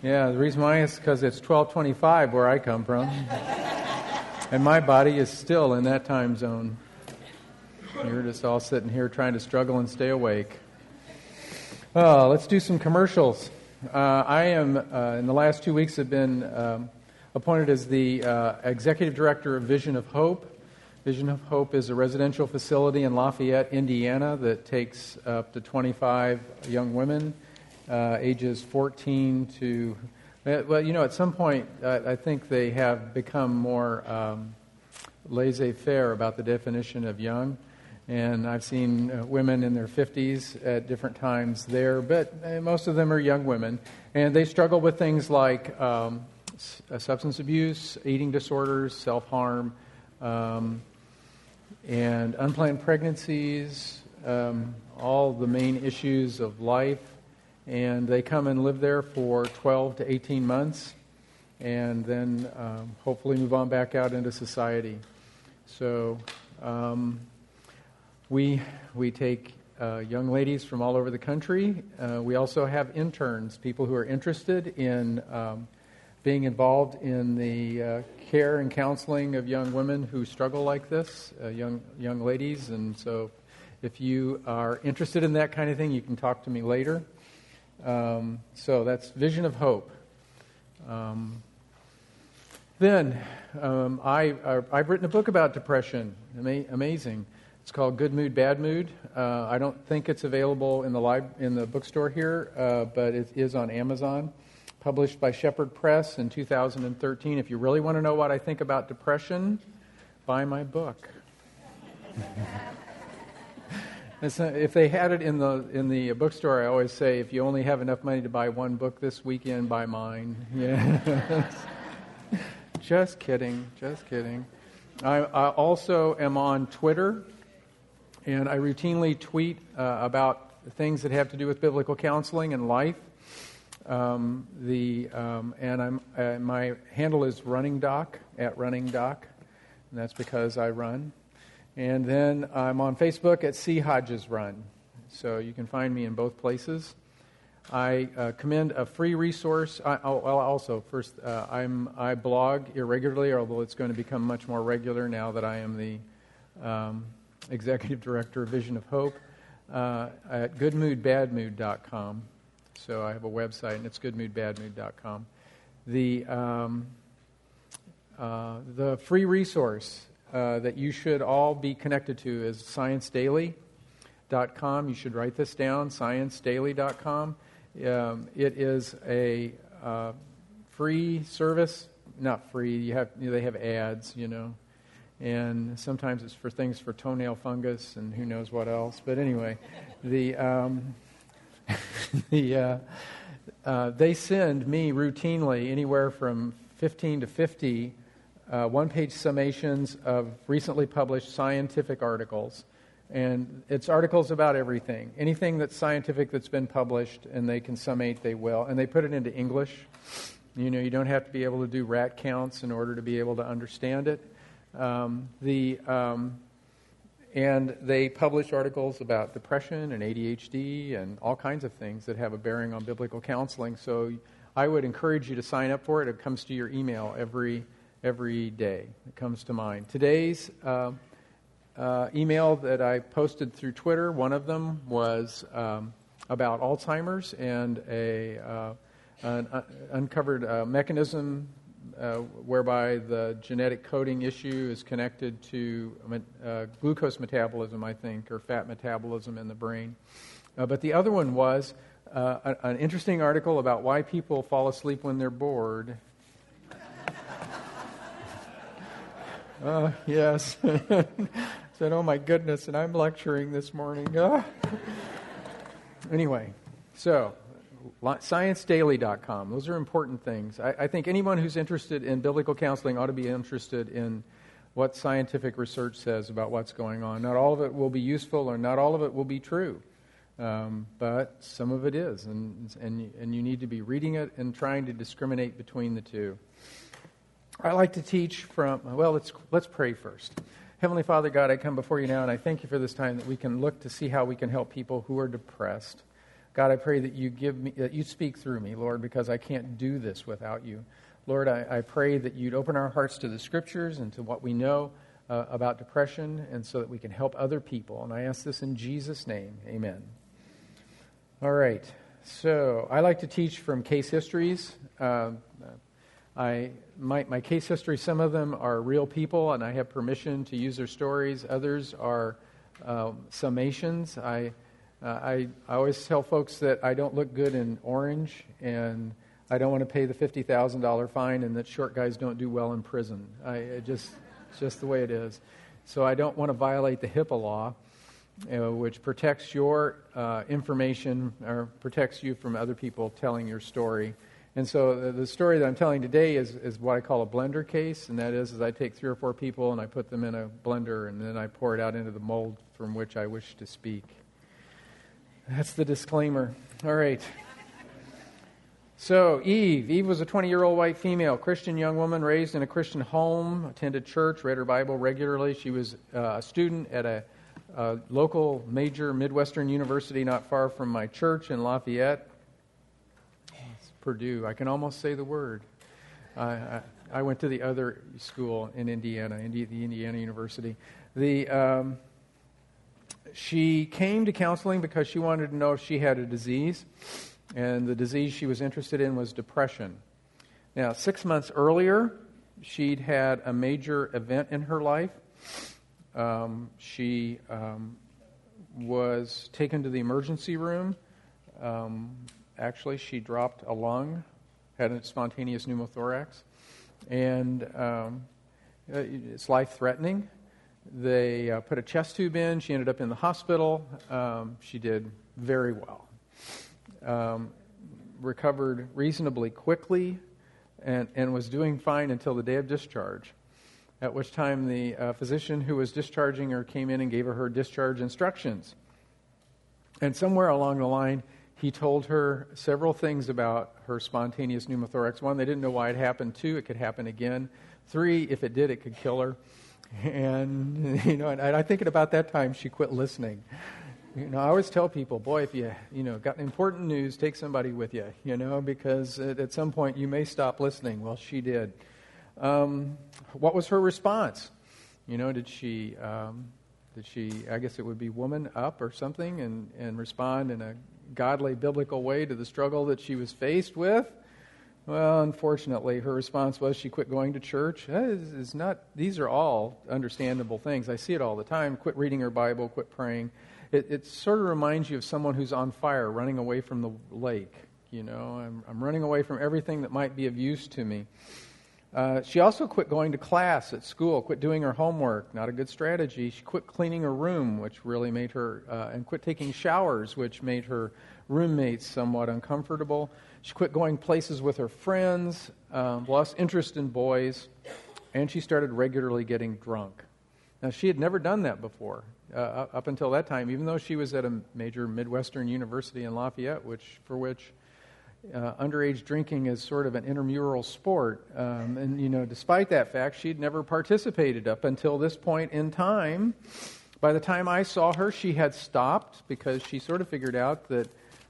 Yeah, the reason why is because it's 12:25 where I come from. And my body is still in that time zone. You're just all sitting here trying to struggle and stay awake. Let's do some commercials. I am, in the last 2 weeks, have been appointed as the Executive Director of Vision of Hope. Vision of Hope is a residential facility in Lafayette, Indiana, that takes up to 25 young women, ages 14 to... Well, at some point, I think they have become more laissez-faire about the definition of young. And I've seen women in their 50s at different times there, but most of them are young women. And they struggle with things like substance abuse, eating disorders, self-harm, and unplanned pregnancies, all the main issues of life. And they come and live there for 12 to 18 months and then hopefully move on back out into society. So we take young ladies from all over the country. We also have interns, people who are interested in being involved in the care and counseling of young women who struggle like this, young ladies. And so if you are interested in that kind of thing, you can talk to me later. So that's Vision of Hope. Then I've written a book about depression. Amazing. It's called Good Mood, Bad Mood. I don't think it's available in the bookstore here, but it is on Amazon. Published by Shepherd Press in 2013. If you really want to know what I think about depression, buy my book. If they had it in the bookstore, I always say, if you only have enough money to buy one book this weekend, buy mine. Yeah. Just kidding. I also am on Twitter, and I routinely tweet about things that have to do with biblical counseling and life. My handle is runningdoc @runningdoc, and that's because I run. And then I'm on Facebook at C. Hodges Run. So you can find me in both places. I commend a free resource. I blog irregularly, although it's going to become much more regular now that I am the Executive Director of Vision of Hope, at goodmoodbadmood.com. So I have a website, and it's goodmoodbadmood.com. The free resource that you should all be connected to is ScienceDaily.com. You should write this down, ScienceDaily.com. It is a free service. Not free. They have ads, and sometimes it's for things for toenail fungus and who knows what else. But anyway, they send me routinely anywhere from 15 to 50 one-page summations of recently published scientific articles. And it's articles about everything. Anything that's scientific that's been published, and they can summate, they will. And they put it into English. You don't have to be able to do rat counts in order to be able to understand it. And they publish articles about depression and ADHD and all kinds of things that have a bearing on biblical counseling. So I would encourage you to sign up for it. It comes to your email every day. It comes to mind. Today's email that I posted through Twitter, one of them was about Alzheimer's and an uncovered mechanism whereby the genetic coding issue is connected to glucose metabolism, I think, or fat metabolism in the brain. But the other one was an interesting article about why people fall asleep when they're bored. Yes. Said, oh my goodness, and I'm lecturing this morning. Anyway, so ScienceDaily.com. Those are important things. I think anyone who's interested in biblical counseling ought to be interested in what scientific research says about what's going on. Not all of it will be useful, or not all of it will be true, but some of it is, and you need to be reading it and trying to discriminate between the two. I like to teach from, let's pray first. Heavenly Father God, I come before you now, and I thank you for this time that we can look to see how we can help people who are depressed. God, I pray that that you speak through me, Lord, because I can't do this without you. Lord, I pray that you'd open our hearts to the Scriptures and to what we know about depression, and so that we can help other people. And I ask this in Jesus' name. Amen. All right. So I like to teach from case histories. My case history, some of them are real people, and I have permission to use their stories. Others are summations. I always tell folks that I don't look good in orange, and I don't want to pay the $50,000 fine, and that short guys don't do well in prison. It's just the way it is. So I don't want to violate the HIPAA law, which protects your information or protects you from other people telling your story. And so the story that I'm telling today is what I call a blender case, and that is I take 3 or 4 people and I put them in a blender, and then I pour it out into the mold from which I wish to speak. That's the disclaimer. All right. So Eve was a 20-year-old white female, Christian young woman raised in a Christian home, attended church, read her Bible regularly. She was a student at a local major Midwestern university not far from my church in Lafayette. It's Purdue. I can almost say the word. I went to the other school in Indiana, the Indiana University. She came to counseling because she wanted to know if she had a disease, and the disease she was interested in was depression. Now, 6 months earlier, she'd had a major event in her life. She was taken to the emergency room. Actually, she dropped a lung, had a spontaneous pneumothorax, and it's life-threatening. They put a chest tube in. She ended up in the hospital. She did very well. Recovered reasonably quickly and was doing fine until the day of discharge, at which time the physician who was discharging her came in and gave her discharge instructions. And somewhere along the line, he told her several things about her spontaneous pneumothorax. 1, they didn't know why it happened. 2, it could happen again. 3, if it did, it could kill her. And, and I think at about that time, she quit listening. I always tell people, boy, if you got important news, take somebody with you, because at some point you may stop listening. Well, she did. What was her response? Did she, I guess it would be woman up or something, and respond in a godly, biblical way to the struggle that she was faced with? Well, unfortunately, her response was she quit going to church. These are all understandable things. I see it all the time. Quit reading her Bible, quit praying. It sort of reminds you of someone who's on fire, running away from the lake. I'm running away from everything that might be of use to me. She also quit going to class at school, quit doing her homework. Not a good strategy. She quit cleaning her room, which really made her, and quit taking showers, which made her roommates somewhat uncomfortable. She quit going places with her friends, lost interest in boys, and she started regularly getting drunk. Now, she had never done that before, up until that time, even though she was at a major Midwestern university in Lafayette, for which underage drinking is sort of an intramural sport. And despite that fact, she'd never participated up until this point in time. By the time I saw her, she had stopped because she sort of figured out that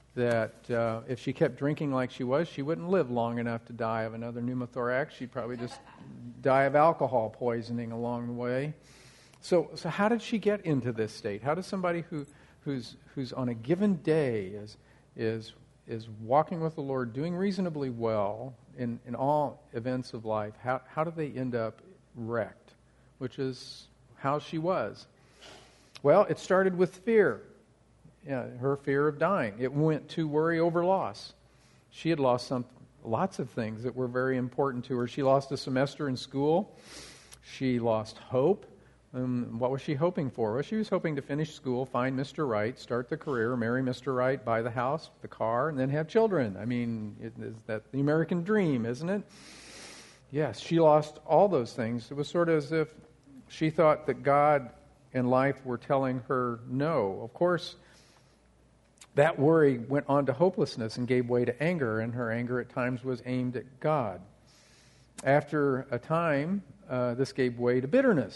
if she kept drinking like she was, she wouldn't live long enough to die of another pneumothorax. She'd probably just die of alcohol poisoning along the way. So how did she get into this state? How does somebody who's on a given day is walking with the Lord, doing reasonably well in all events of life, how do they end up wrecked? Which is how she was. Well, it started with fear. Her fear of dying. It went to worry over loss. She had lost lots of things that were very important to her. She lost a semester in school. She lost hope. What was she hoping for? Well, she was hoping to finish school, find Mr. Right, start the career, marry Mr. Right, buy the house, the car, and then have children. I mean, is that the American dream, isn't it? Yes, she lost all those things. It was sort of as if she thought that God and life were telling her no. Of course, that worry went on to hopelessness and gave way to anger, and her anger at times was aimed at God. After a time, this gave way to bitterness.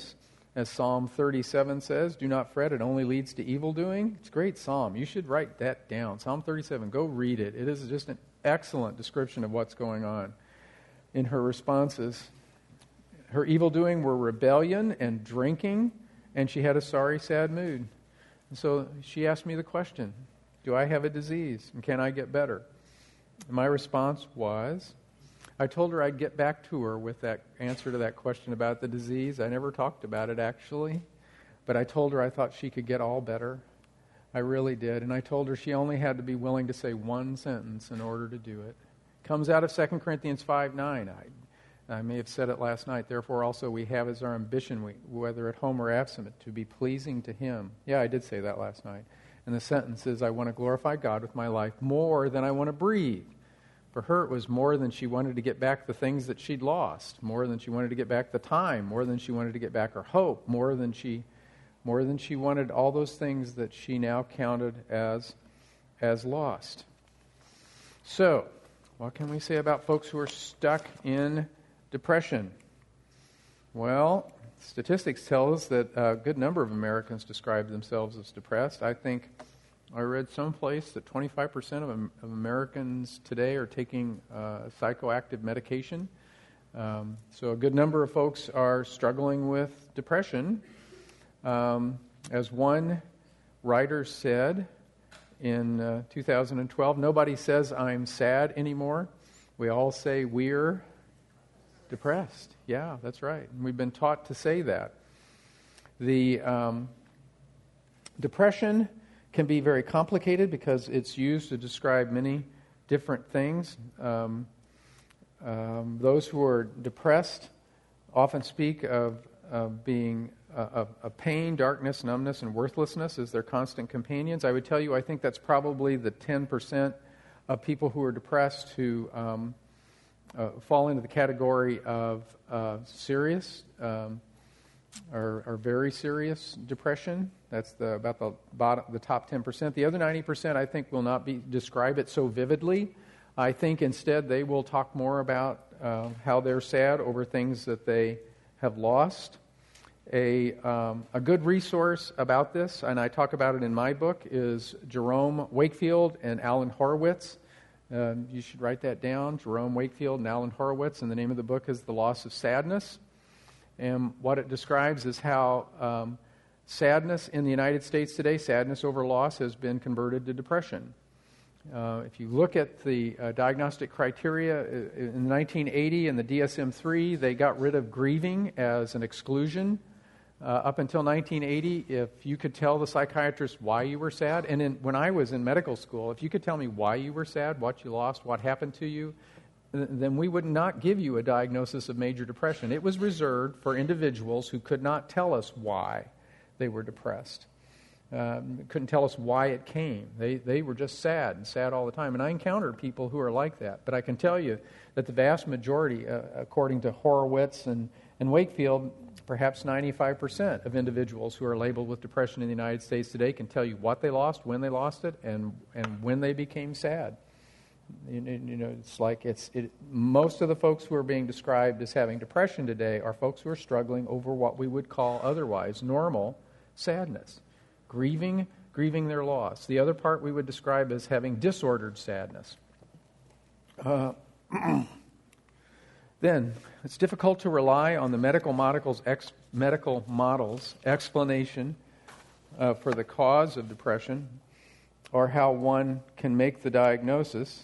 As Psalm 37 says, do not fret, it only leads to evil doing. It's a great psalm. You should write that down. Psalm 37, go read it. It is just an excellent description of what's going on in her responses. Her evil doing were rebellion and drinking, and she had a sorry, sad mood. And so she asked me the question, do I have a disease, and can I get better? And my response was, I told her I'd get back to her with that answer to that question about the disease. I never talked about it, actually. But I told her I thought she could get all better. I really did. And I told her she only had to be willing to say one sentence in order to do it. It comes out of 2 Corinthians 5:9. I may have said it last night. Therefore, also we have as our ambition, whether at home or absent, to be pleasing to Him. Yeah, I did say that last night. And the sentence is, I want to glorify God with my life more than I want to breathe. For her, it was more than she wanted to get back the things that she'd lost, more than she wanted to get back the time, more than she wanted to get back her hope, more than she wanted all those things that she now counted as lost. So, what can we say about folks who are stuck in depression? Well, statistics tell us that a good number of Americans describe themselves as depressed. I think I read someplace that 25% of Americans today are taking psychoactive medication. So a good number of folks are struggling with depression. As one writer said in 2012, nobody says I'm sad anymore. We all say we're depressed. Yeah, that's right. And we've been taught to say that. The depression can be very complicated because it's used to describe many different things. Those who are depressed often speak of being of pain, darkness, numbness, and worthlessness as their constant companions. I would tell you, I think that's probably the 10% of people who are depressed who fall into the category of serious or very serious depression. That's about the top 10%. The other 90%, I think, will not describe it so vividly. I think instead they will talk more about how they're sad over things that they have lost. A good resource about this, and I talk about it in my book, is Jerome Wakefield and Alan Horowitz. You should write that down, Jerome Wakefield and Alan Horowitz, and the name of the book is The Loss of Sadness. And what it describes is how sadness in the United States today, sadness over loss, has been converted to depression. If you look at the diagnostic criteria, in 1980 in the DSM-3, they got rid of grieving as an exclusion. Up until 1980, if you could tell the psychiatrist why you were sad, and when I was in medical school, if you could tell me why you were sad, what you lost, what happened to you, then we would not give you a diagnosis of major depression. It was reserved for individuals who could not tell us why they were depressed. Couldn't tell us why it came. They were just sad and sad all the time. And I encountered people who are like that. But I can tell you that the vast majority, according to Horowitz and Wakefield, perhaps 95% of individuals who are labeled with depression in the United States today can tell you what they lost, when they lost it, and when they became sad. You know, it's like most of the folks who are being described as having depression today are folks who are struggling over what we would call otherwise normal sadness, grieving their loss. The other part we would describe as having disordered sadness. Then, it's difficult to rely on the medical model's explanation for the cause of depression or how one can make the diagnosis.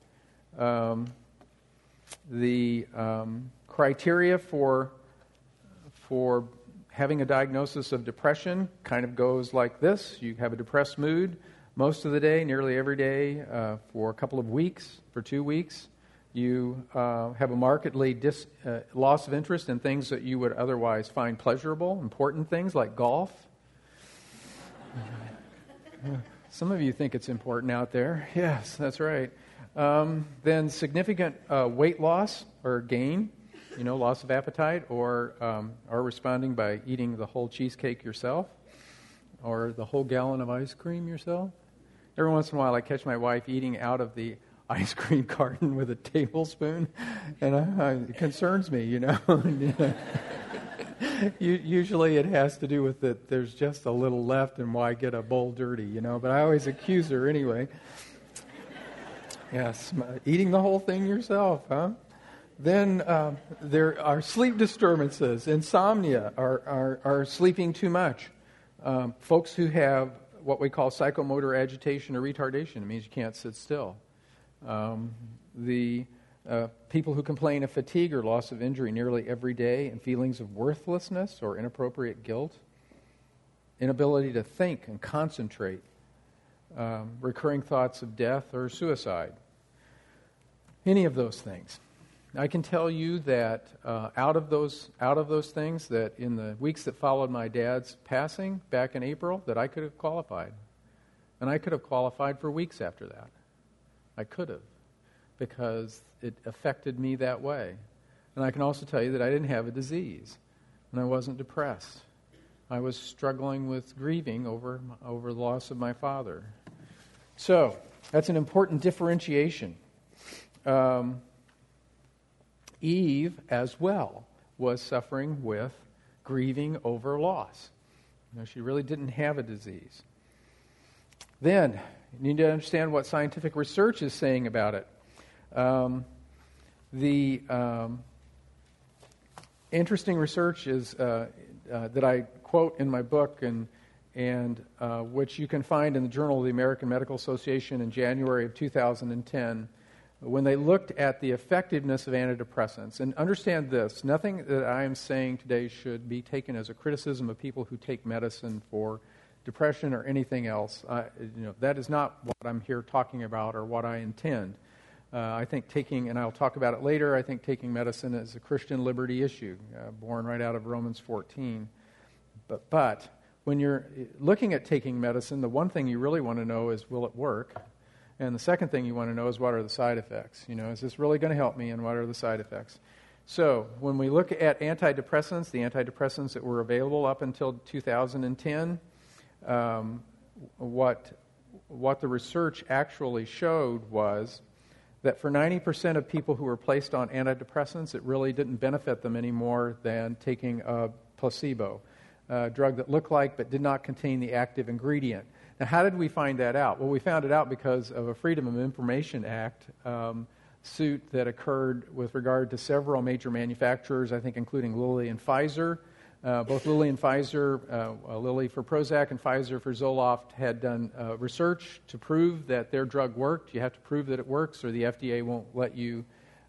The criteria for having a diagnosis of depression kind of goes like this. You have a depressed mood most of the day, nearly every day, for a couple of weeks, for 2 weeks. You have a markedly loss of interest in things that you would otherwise find pleasurable, important things like golf. Some of you think it's important out there. Yes, that's right. Then significant weight loss or gain, loss of appetite, or are responding by eating the whole cheesecake yourself or the whole gallon of ice cream yourself. Every once in a while I catch my wife eating out of the ice cream carton with a tablespoon, and it concerns me, Usually it has to do with that there's just a little left and why get a bowl dirty, but I always accuse her anyway. Yes, eating the whole thing yourself, huh? Then there are sleep disturbances, insomnia, are sleeping too much. Folks who have what we call psychomotor agitation or retardation, it means you can't sit still. The people who complain of fatigue or loss of injury nearly every day, and feelings of worthlessness or inappropriate guilt, inability to think and concentrate, recurring thoughts of death or suicide, any of those things. I can tell you that out of those things, that in the weeks that followed my dad's passing back in April, that I could have qualified. And I could have qualified for weeks after that. I could have, because it affected me that way. And I can also tell you that I didn't have a disease, and I wasn't depressed. I was struggling with grieving over the loss of my father. So that's an important differentiation. Eve, as well, was suffering with grieving over loss. She really didn't have a disease. Then, you need to understand what scientific research is saying about it. The interesting research is that I quote in my book, and which you can find in the Journal of the American Medical Association in January of 2010, when they looked at the effectiveness of antidepressants. And understand this, nothing that I am saying today should be taken as a criticism of people who take medicine for depression or anything else. That is not what I'm here talking about or what I intend. I think taking, and I'll talk about it later, I think taking medicine is a Christian liberty issue, born right out of Romans 14. But when you're looking at taking medicine, the one thing you really want to know is, will it work? And the second thing you want to know is, what are the side effects? Is this really going to help me, and what are the side effects? So when we look at antidepressants, the antidepressants that were available up until 2010, what the research actually showed was that for 90% of people who were placed on antidepressants, it really didn't benefit them any more than taking a placebo, a drug that looked like but did not contain the active ingredient. Now, how did we find that out? Well, we found it out because of a Freedom of Information Act suit that occurred with regard to several major manufacturers, I think including Lilly and Pfizer. Both Lilly and Pfizer, Lilly for Prozac and Pfizer for Zoloft, had done research to prove that their drug worked. You have to prove that it works, or the FDA won't let you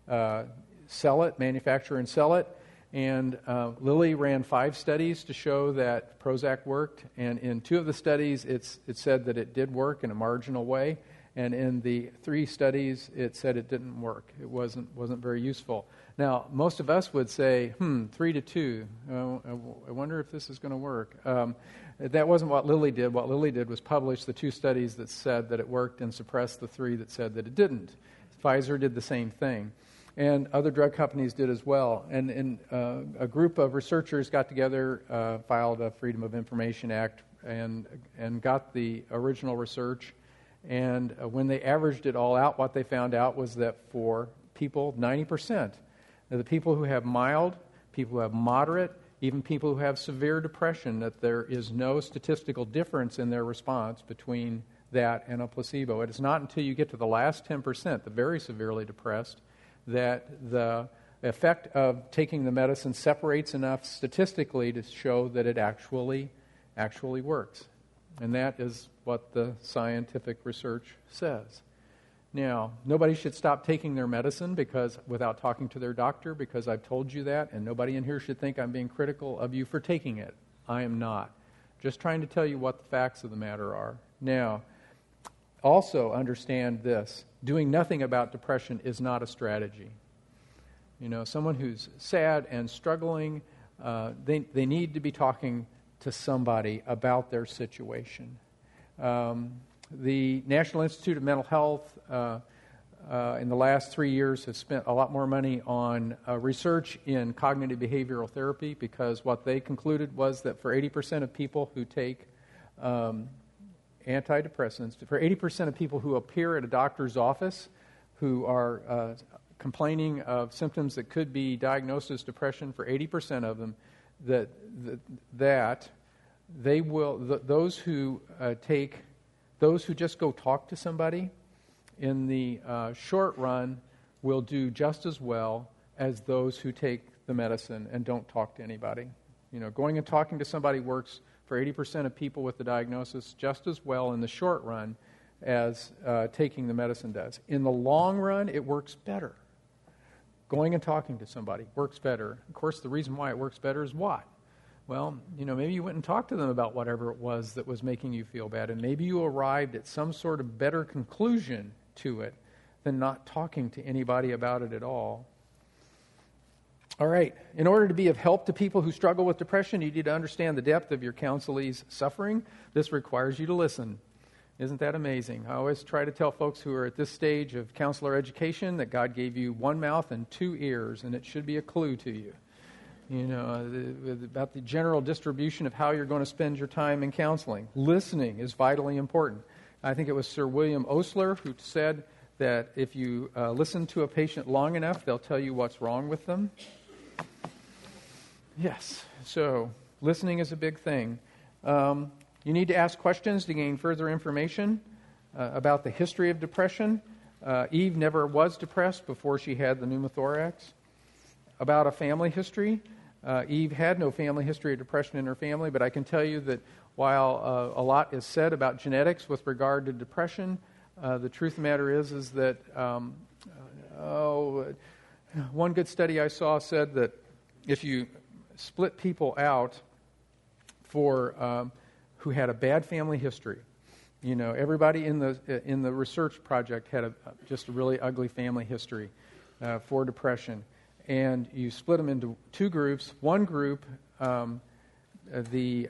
sell it, manufacture and sell it. And Lilly ran 5 studies to show that Prozac worked, and in 2 of the studies it said that it did work in a marginal way, and in the 3 studies it said it didn't work. It wasn't very useful. Now, most of us would say, 3-2, I wonder if this is going to work. That wasn't what Lilly did. What Lilly did was publish the 2 studies that said that it worked and suppress the 3 that said that it didn't. Pfizer did the same thing. And other drug companies did as well. And a group of researchers got together, filed a Freedom of Information Act, and got the original research. And when they averaged it all out, what they found out was that for people, 90%, the people who have mild, people who have moderate, even people who have severe depression, that there is no statistical difference in their response between that and a placebo. It is not until you get to the last 10%, the very severely depressed, that the effect of taking the medicine separates enough statistically to show that it actually works. And that is what the scientific research says. Now, nobody should stop taking their medicine without talking to their doctor, because I've told you that, and nobody in here should think I'm being critical of you for taking it. I am not. Just trying to tell you what the facts of the matter are. Now, also understand this. Doing nothing about depression is not a strategy. Someone who's sad and struggling, they need to be talking to somebody about their situation. The National Institute of Mental Health in the last 3 years has spent a lot more money on research in cognitive behavioral therapy, because what they concluded was that for 80% of people who take antidepressants, for 80% of people who appear at a doctor's office who are complaining of symptoms that could be diagnosed as depression, for 80% of them, that they will those who just go talk to somebody in the short run will do just as well as those who take the medicine and don't talk to anybody. Going and talking to somebody works for 80% of people with the diagnosis just as well in the short run as taking the medicine does. In the long run, it works better. Going and talking to somebody works better. Of course, the reason why it works better is what? Well, maybe you went and talked to them about whatever it was that was making you feel bad, and maybe you arrived at some sort of better conclusion to it than not talking to anybody about it at all. All right, in order to be of help to people who struggle with depression, you need to understand the depth of your counselee's suffering. This requires you to listen. Isn't that amazing? I always try to tell folks who are at this stage of counselor education that God gave you one mouth and two ears, and it should be a clue to you. About the general distribution of how you're going to spend your time in counseling. Listening is vitally important. I think it was Sir William Osler who said that if you listen to a patient long enough, they'll tell you what's wrong with them. Yes, so listening is a big thing. You need to ask questions to gain further information about the history of depression. Eve never was depressed before she had the pneumothorax. About a family history, Eve had no family history of depression in her family, but I can tell you that while a lot is said about genetics with regard to depression, the truth of the matter is that one good study I saw said that if you split people out for who had a bad family history, everybody in the research project had just a really ugly family history for depression, and you split them into two groups. One group, the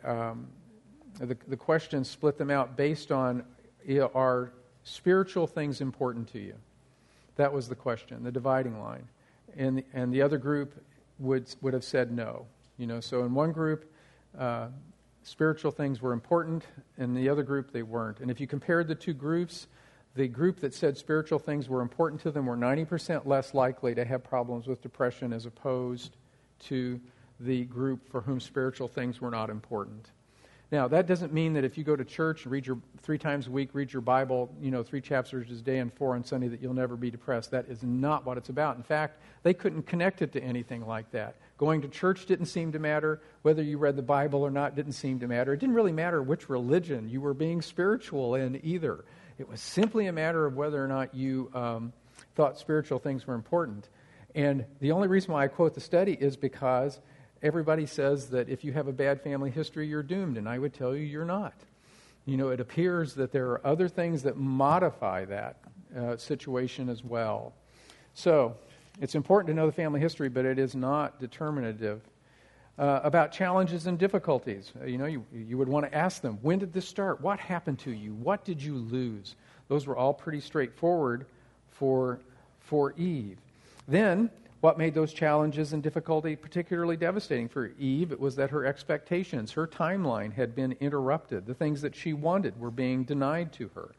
questions split them out based on are spiritual things important to you. That was the question, the dividing line, and the other group would have said no. So in one group, spiritual things were important, and the other group they weren't. And if you compared the two groups, the group that said spiritual things were important to them were 90% less likely to have problems with depression as opposed to the group for whom spiritual things were not important. Now, that doesn't mean that if you go to church and read 3 times a week, read your Bible, 3 chapters a day and 4 on Sunday, that you'll never be depressed. That is not what it's about. In fact, they couldn't connect it to anything like that. Going to church didn't seem to matter. Whether you read the Bible or not didn't seem to matter. It didn't really matter which religion you were being spiritual in either. It was simply a matter of whether or not you thought spiritual things were important. And the only reason why I quote the study is because everybody says that if you have a bad family history, you're doomed, and I would tell you you're not. It appears that there are other things that modify that situation as well. So, it's important to know the family history, but it is not determinative. About challenges and difficulties, you would want to ask them, when did this start? What happened to you? What did you lose? Those were all pretty straightforward for Eve. Then, what made those challenges and difficulty particularly devastating for Eve? It was that her expectations, her timeline had been interrupted. The things that she wanted were being denied to her.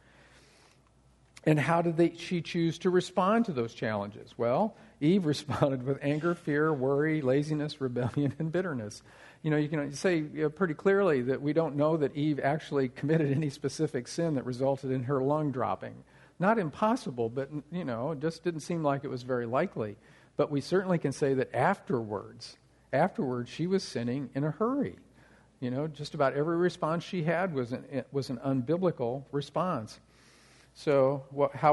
And how did she choose to respond to those challenges? Well, Eve responded with anger, fear, worry, laziness, rebellion, and bitterness. You can say pretty clearly that we don't know that Eve actually committed any specific sin that resulted in her lung dropping. Not impossible, but, it just didn't seem like it was very likely. But we certainly can say that afterwards, she was sinning in a hurry. Just about every response she had was an unbiblical response. So,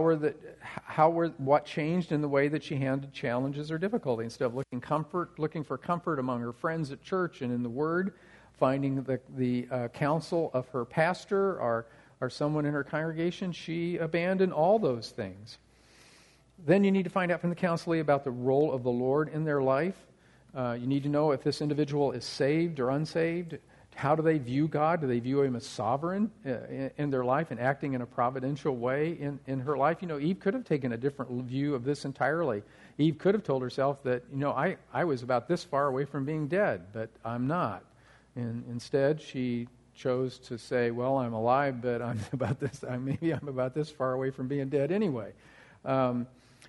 what changed in the way that she handled challenges or difficulty? Instead of looking for comfort among her friends at church and in the Word, finding the counsel of her pastor or someone in her congregation, she abandoned all those things. Then you need to find out from the counselee about the role of the Lord in their life. You need to know if this individual is saved or unsaved. How do they view God? Do they view Him as sovereign in their life and acting in a providential way in her life? Eve could have taken a different view of this entirely. Eve could have told herself that, I was about this far away from being dead, but I'm not. And instead, she chose to say, well, I'm alive, but maybe I'm about this far away from being dead anyway.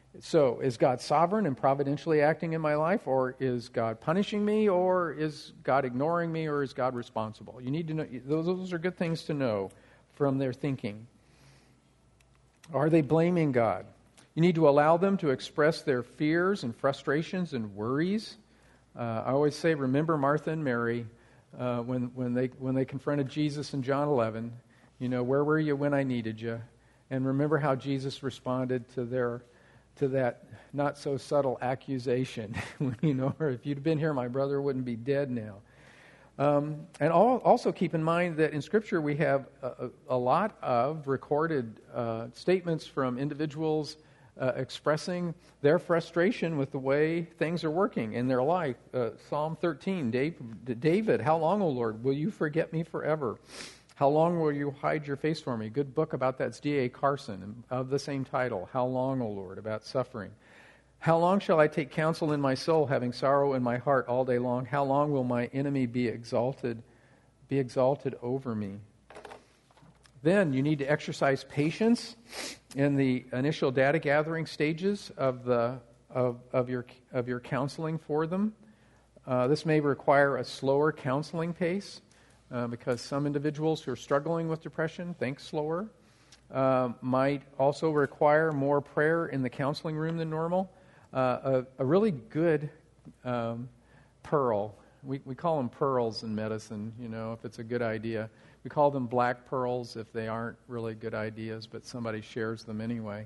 So, is God sovereign and providentially acting in my life, or is God punishing me, or is God ignoring me, or is God responsible? You need to know, those are good things to know from their thinking. Are they blaming God? You need to allow them to express their fears and frustrations and worries. I always say, remember Martha and Mary when they confronted Jesus in John 11. Where were you when I needed you? And remember how Jesus responded to that not so subtle accusation. Or if you'd been here, my brother wouldn't be dead now. And also keep in mind that in Scripture we have a lot of recorded statements from individuals expressing their frustration with the way things are working in their life. Psalm 13, David, how long, O Lord, will you forget me forever? How long will you hide your face from me? A good book about that's D.A. Carson of the same title, How Long, O Lord, about suffering. How long shall I take counsel in my soul, having sorrow in my heart all day long? How long will my enemy be exalted over me? Then you need to exercise patience in the initial data gathering stages of your counseling for them. This may require a slower counseling pace because some individuals who are struggling with depression think slower. Might also require more prayer in the counseling room than normal. A really good pearl. We call them pearls in medicine, if it's a good idea. We call them black pearls if they aren't really good ideas, but somebody shares them anyway.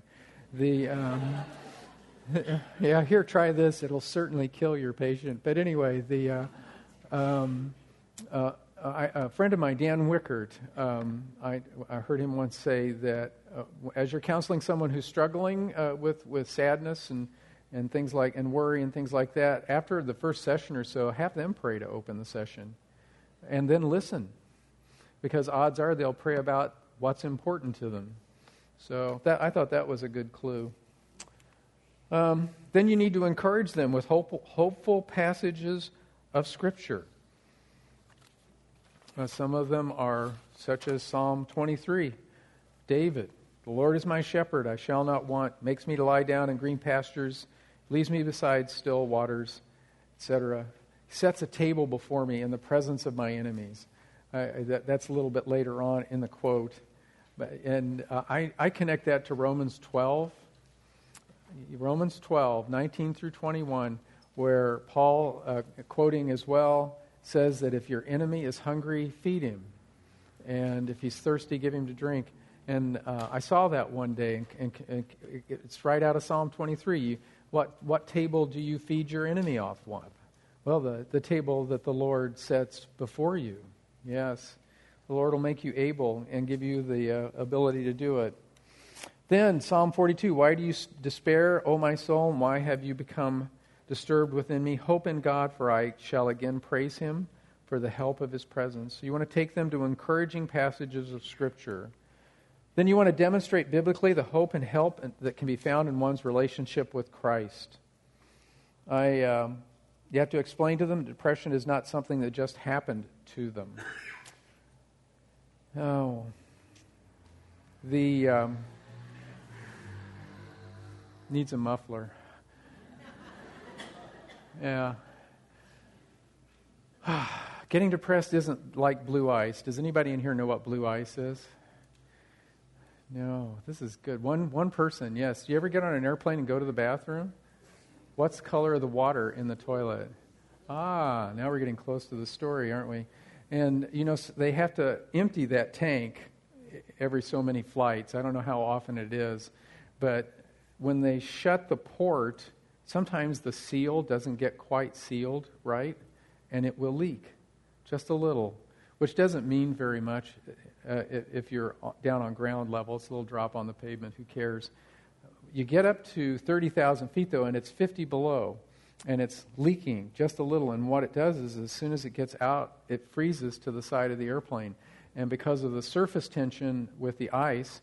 Here, try this. It'll certainly kill your patient. But anyway, a friend of mine, Dan Wickert, I heard him once say that as you're counseling someone who's struggling with sadness and things like and worry and things like that, after the first session or so, have them pray to open the session, and then listen, because odds are they'll pray about what's important to them. So I thought that was a good clue. Then you need to encourage them with hopeful passages of Scripture. Some of them are such as Psalm 23. David, the Lord is my shepherd, I shall not want, makes me to lie down in green pastures, leads me beside still waters, etc. He sets a table before me in the presence of my enemies. That's a little bit later on in the quote. And I connect that to Romans 12. Romans 12, 19 through 21, where Paul, quoting as well, says that if your enemy is hungry, feed him. And if he's thirsty, give him to drink. And I saw that one day, and it's right out of Psalm 23. What table do you feed your enemy off of? Well, the table that the Lord sets before you. Yes, the Lord will make you able and give you the ability to do it. Then, Psalm 42, why do you despair, O my soul, and why have you become disturbed within me? Hope in God, for I shall again praise Him for the help of His presence. So you want to take them to encouraging passages of Scripture. Then you want to demonstrate biblically the hope and help that can be found in one's relationship with Christ. You have to explain to them depression is not something that just happened to them. Oh, needs a muffler. Yeah. Getting depressed isn't like blue ice. Does anybody in here know what blue ice is? No, this is good. One person, yes. Do you ever get on an airplane and go to the bathroom? What's the color of the water in the toilet? Now we're getting close to the story, aren't we? And, they have to empty that tank every so many flights. I don't know how often it is. But when they shut the port, sometimes the seal doesn't get quite sealed, right? And it will leak just a little, which doesn't mean very much if you're down on ground level. It's a little drop on the pavement. Who cares? You get up to 30,000 feet, though, and it's 50 below, and it's leaking just a little. And what it does is as soon as it gets out, it freezes to the side of the airplane. And because of the surface tension with the ice,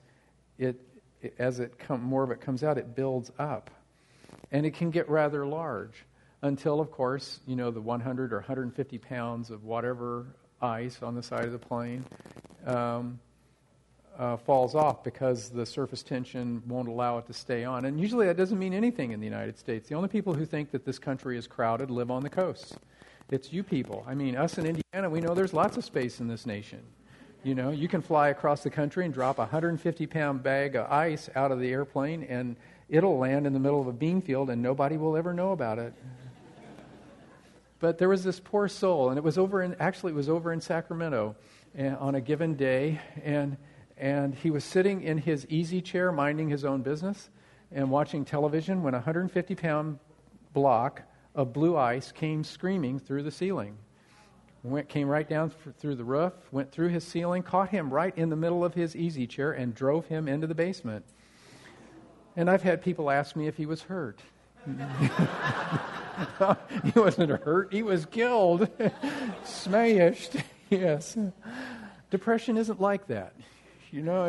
more of it comes out, it builds up. And it can get rather large until, of course, the 100 or 150 pounds of whatever ice on the side of the plane falls off because the surface tension won't allow it to stay on. And usually that doesn't mean anything in the United States. The only people who think that this country is crowded live on the coasts. It's you people. I mean, us in Indiana, we know there's lots of space in this nation. You know, you can fly across the country and drop a 150-pound bag of ice out of the airplane, and it'll land in the middle of a bean field, and nobody will ever know about it. But there was this poor soul, and it was over in Sacramento on a given day, and he was sitting in his easy chair minding his own business and watching television when a 150-pound block of blue ice came screaming through the ceiling. Came right down through the roof, went through his ceiling, caught him right in the middle of his easy chair, and drove him into the basement. And I've had people ask me if he was hurt. He wasn't hurt. He was killed. Smashed. Yes. Depression isn't like that. You know,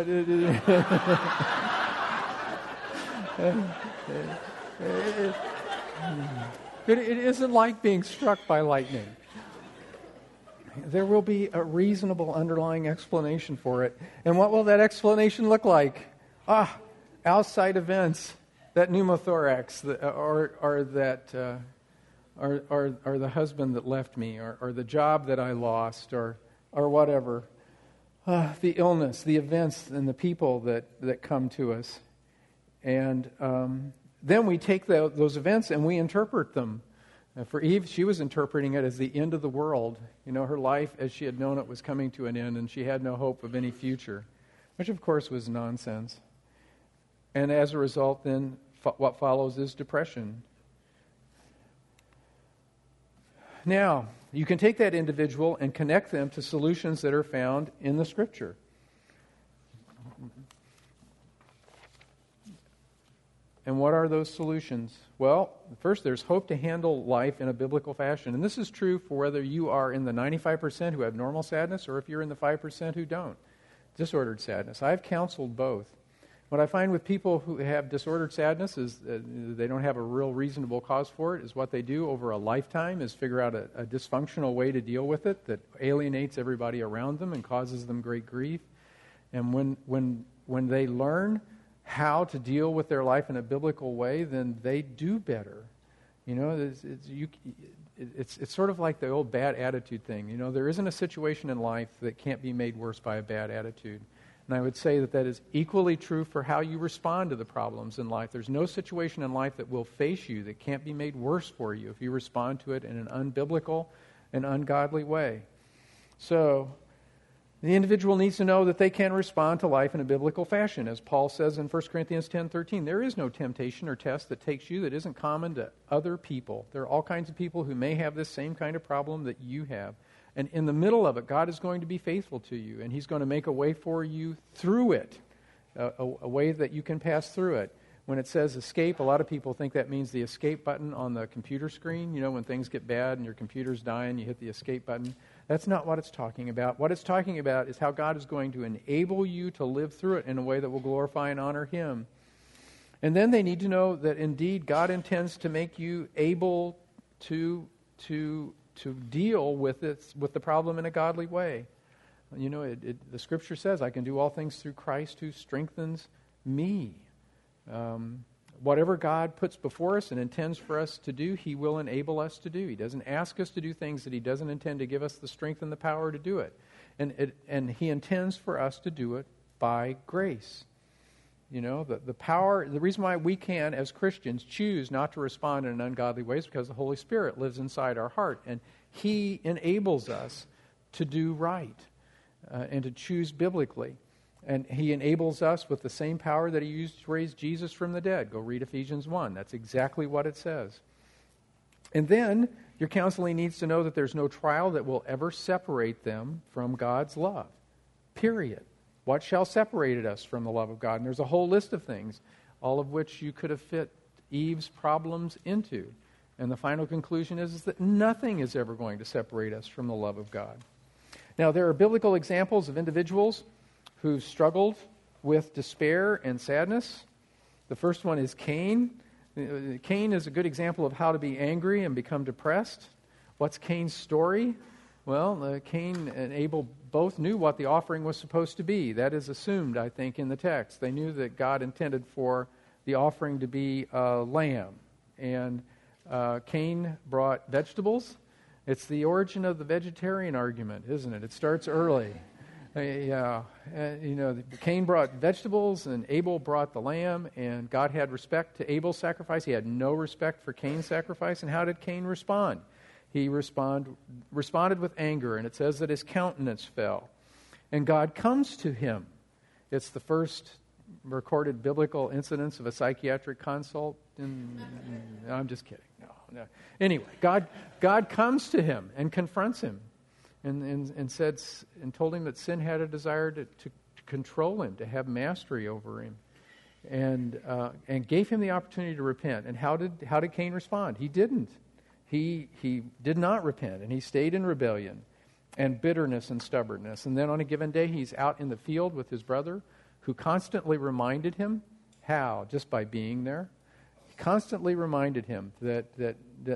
it isn't like being struck by lightning. There will be a reasonable underlying explanation for it. And what will that explanation look like? Outside events, that pneumothorax, or the husband that left me, or the job that I lost, or whatever. The illness, the events, and the people that come to us. And then we take those events and we interpret them. For Eve, she was interpreting it as the end of the world. You know, her life as she had known it was coming to an end, and she had no hope of any future, which of course was nonsense. And as a result, then, what follows is depression. Now, you can take that individual and connect them to solutions that are found in the Scripture. And what are those solutions? Well, first, there's hope to handle life in a biblical fashion. And this is true for whether you are in the 95% who have normal sadness or if you're in the 5% who don't. Disordered sadness. I've counseled both. What I find with people who have disordered sadness is they don't have a real reasonable cause for it, is what they do over a lifetime is figure out a dysfunctional way to deal with it that alienates everybody around them and causes them great grief. And when they learn how to deal with their life in a biblical way, then they do better. You know, it's sort of like the old bad attitude thing. You know, there isn't a situation in life that can't be made worse by a bad attitude. And I would say that is equally true for how you respond to the problems in life. There's no situation in life that will face you that can't be made worse for you if you respond to it in an unbiblical and ungodly way. So the individual needs to know that they can respond to life in a biblical fashion. As Paul says in 1 Corinthians 10:13, there is no temptation or test that takes you that isn't common to other people. There are all kinds of people who may have this same kind of problem that you have. And in the middle of it, God is going to be faithful to you, and He's going to make a way for you through it, a way that you can pass through it. When it says escape, a lot of people think that means the escape button on the computer screen. You know, when things get bad and your computer's dying, you hit the escape button. That's not what it's talking about. What it's talking about is how God is going to enable you to live through it in a way that will glorify and honor Him. And then they need to know that indeed God intends to make you able to deal with the problem in a godly way. You know, the Scripture says, I can do all things through Christ who strengthens me. Whatever God puts before us and intends for us to do, He will enable us to do. He doesn't ask us to do things that He doesn't intend to give us the strength and the power to do it. And He intends for us to do it by grace. You know, the power, the reason why we can, as Christians, choose not to respond in an ungodly way is because the Holy Spirit lives inside our heart. And He enables us to do right and to choose biblically. And He enables us with the same power that He used to raise Jesus from the dead. Go read Ephesians 1. That's exactly what it says. And then your counseling needs to know that there's no trial that will ever separate them from God's love. Period. What shall separate us from the love of God? And there's a whole list of things, all of which you could have fit Eve's problems into. And the final conclusion is that nothing is ever going to separate us from the love of God. Now, there are biblical examples of individuals who've struggled with despair and sadness. The first one is Cain. Cain is a good example of how to be angry and become depressed. What's Cain's story? Well, Cain and Abel both knew what the offering was supposed to be. That is assumed, I think, in the text. They knew that God intended for the offering to be a lamb. And Cain brought vegetables. It's the origin of the vegetarian argument, isn't it? It starts early. Cain brought vegetables and Abel brought the lamb, and God had respect to Abel's sacrifice. He had no respect for Cain's sacrifice. And how did Cain respond? He responded with anger, and it says that his countenance fell. And God comes to him. It's the first recorded biblical incidence of a psychiatric consult. I'm just kidding. No. Anyway, God comes to him and confronts him. And said and told him that sin had a desire to control him, to have mastery over him, and gave him the opportunity to repent. And how did Cain respond? He didn't. He did not repent, and he stayed in rebellion and bitterness and stubbornness. And then on a given day, he's out in the field with his brother, who constantly reminded him how, just by being there. Constantly reminded him that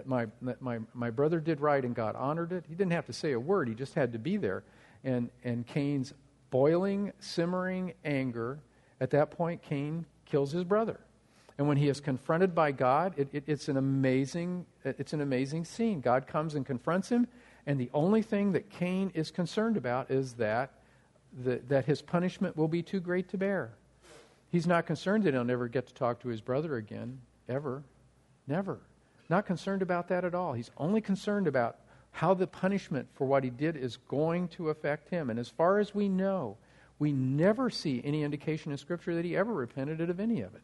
my brother did right and God honored it. He didn't have to say a word. He just had to be there. And Cain's boiling, simmering anger, at that point, Cain kills his brother. And when he is confronted by God, it's an amazing scene. God comes and confronts him, and the only thing that Cain is concerned about is that his punishment will be too great to bear. He's not concerned that he'll never get to talk to his brother again. Ever. Never. Not concerned about that at all. He's only concerned about how the punishment for what he did is going to affect him. And as far as we know, we never see any indication in Scripture that he ever repented of any of it.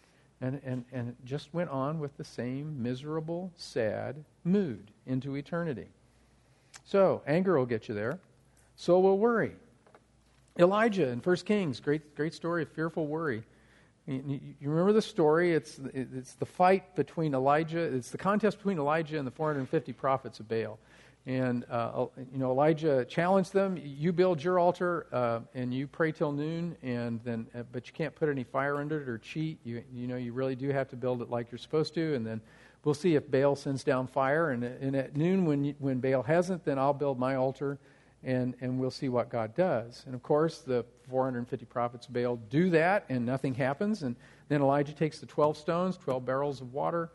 And just went on with the same miserable, sad mood into eternity. So, anger will get you there. So will worry. Elijah in 1 Kings, great story of fearful worry. You remember the story? It's the fight between Elijah. It's the contest between Elijah and the 450 prophets of Baal. And Elijah challenged them. You build your altar and you pray till noon, but you can't put any fire under it or cheat. You really do have to build it like you're supposed to. And then we'll see if Baal sends down fire. And at noon, when Baal hasn't, then I'll build my altar. And we'll see what God does. And of course, the 450 prophets of Baal do that, and nothing happens. And then Elijah takes the 12 stones, 12 barrels of water,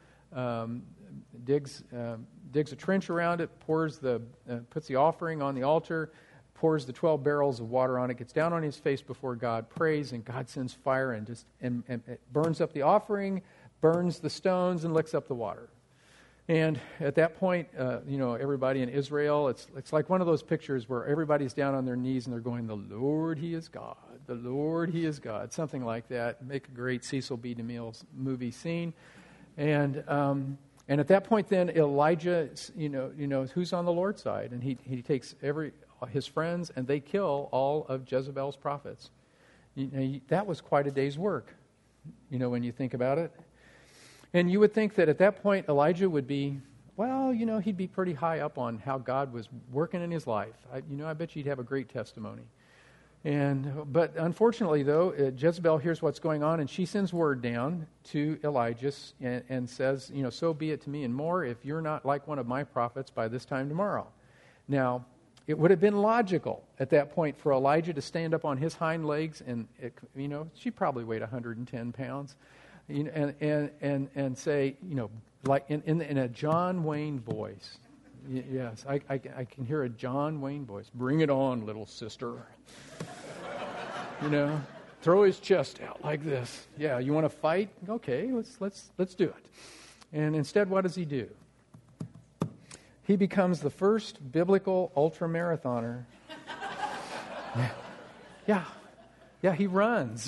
digs a trench around it, puts the offering on the altar, pours the 12 barrels of water on it, gets down on his face before God, prays, and God sends fire and it burns up the offering, burns the stones, and licks up the water. And at that point, everybody in Israel, it's like one of those pictures where everybody's down on their knees and they're going, "The Lord, He is God. The Lord, He is God." Something like that. Make a great Cecil B. DeMille movie scene. And at that point, then Elijah, who's on the Lord's side, and he takes his friends and they kill all of Jezebel's prophets. That was quite a day's work. When you think about it. And you would think that at that point, Elijah would be, he'd be pretty high up on how God was working in his life. I bet you'd have a great testimony. But unfortunately, though, Jezebel hears what's going on, and she sends word down to Elijah and says, "So be it to me and more if you're not like one of my prophets by this time tomorrow." Now, it would have been logical at that point for Elijah to stand up on his hind legs, and she probably weighed 110 pounds. And say, like in a John Wayne voice. Yes, I can hear a John Wayne voice. "Bring it on, little sister." Throw his chest out like this. Yeah, you want to fight? Okay, let's do it. And instead, what does he do? He becomes the first biblical ultramarathoner. Yeah, he runs.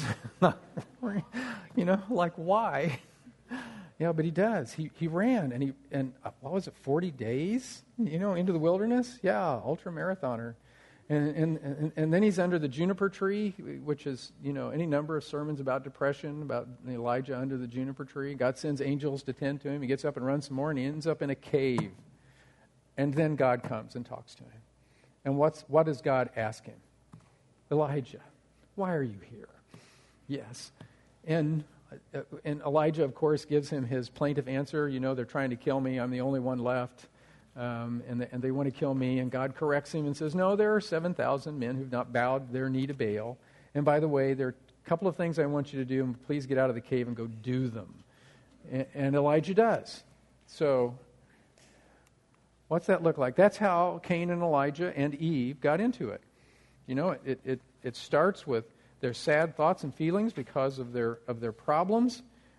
Like why? Yeah, but he does. He ran, and what was it, 40 days, into the wilderness? Yeah, ultra-marathoner. And then he's under the juniper tree, which is, any number of sermons about depression, about Elijah under the juniper tree. God sends angels to tend to him. He gets up and runs some more, and he ends up in a cave. And then God comes and talks to him. And what does God ask him? "Elijah, why are you here?" Yes. And Elijah, of course, gives him his plaintive answer. They're trying to kill me. I'm the only one left. and they want to kill me. And God corrects him and says, no, there are 7,000 men who've not bowed their knee to Baal. And by the way, there are a couple of things I want you to do, and please get out of the cave and go do them. And Elijah does. So what's that look like? That's how Cain and Elijah and Eve got into it. You know, it starts with their sad thoughts and feelings because of their problems.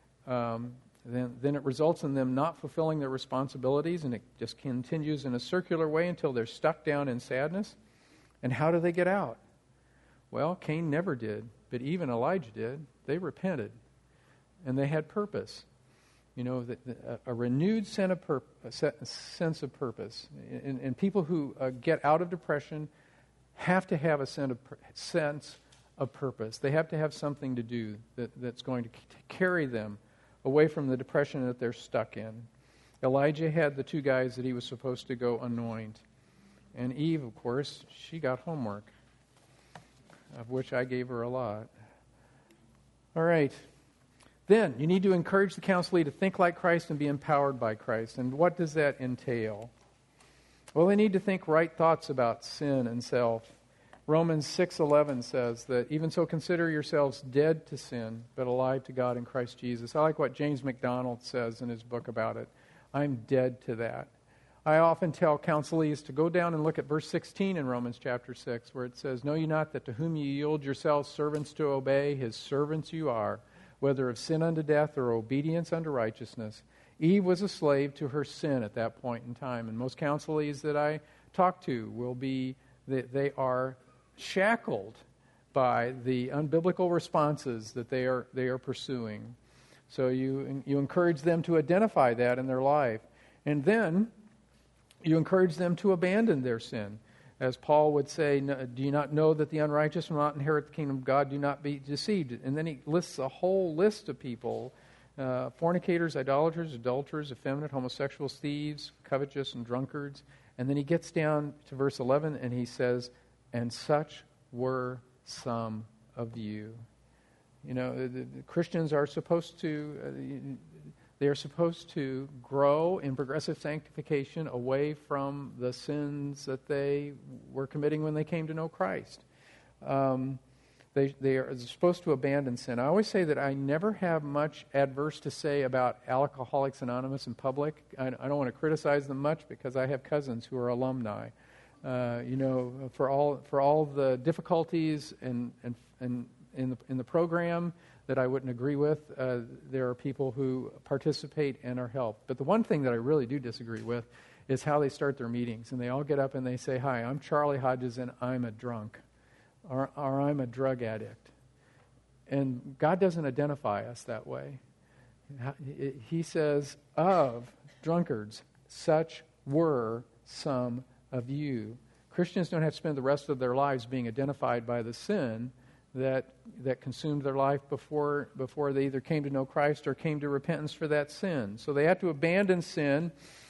Then it results in them not fulfilling their responsibilities, and it just continues in a circular way until they're stuck down in sadness. And how do they get out? Well, Cain never did, but Eve and Elijah did. They repented, and they had purpose. You know, a renewed sense of purpose. And people who get out of depression have to have a sense of purpose. They have to have something to do that's going to carry them away from the depression that they're stuck in. Elijah had the 2 guys that he was supposed to go anoint. And Eve, of course, she got homework, of which I gave her a lot. All right. Then, you need to encourage the counselee to think like Christ and be empowered by Christ. And what does that entail? Well, they need to think right thoughts about sin and self. Romans 6:11 says that, even so consider yourselves dead to sin, but alive to God in Christ Jesus. I like what James MacDonald says in his book about it. I'm dead to that. I often tell counselees to go down and look at verse 16 in Romans chapter 6, where it says, know ye not that to whom ye yield yourselves servants to obey, his servants you are, whether of sin unto death or obedience unto righteousness. Eve was a slave to her sin at that point in time. And most counselees that I talk to will be that they are shackled by the unbiblical responses that they are pursuing. So you encourage them to identify that in their life. And then you encourage them to abandon their sin. As Paul would say, do you not know that the unrighteous will not inherit the kingdom of God? Do not be deceived. And then he lists a whole list of people, fornicators, idolaters, adulterers, effeminate, homosexuals, thieves, covetous, and drunkards. And then he gets down to verse 11 and he says, and such were some of you. You know, the Christians are supposed to... They are supposed to grow in progressive sanctification away from the sins that they were committing when they came to know Christ. They are supposed to abandon sin. I always say that I never have much adverse to say about Alcoholics Anonymous in public. I don't want to criticize them much because I have cousins who are alumni. For all the difficulties in the program that I wouldn't agree with, there are people who participate and are helped. But the one thing that I really do disagree with is how they start their meetings. And they all get up and they say, hi, I'm Charlie Hodges and I'm a drunk. Or I'm a drug addict. And God doesn't identify us that way. He says, of drunkards, such were some of you. Christians don't have to spend the rest of their lives being identified by the sin that consumed their life before they either came to know Christ or came to repentance for that sin. So they have to abandon sin.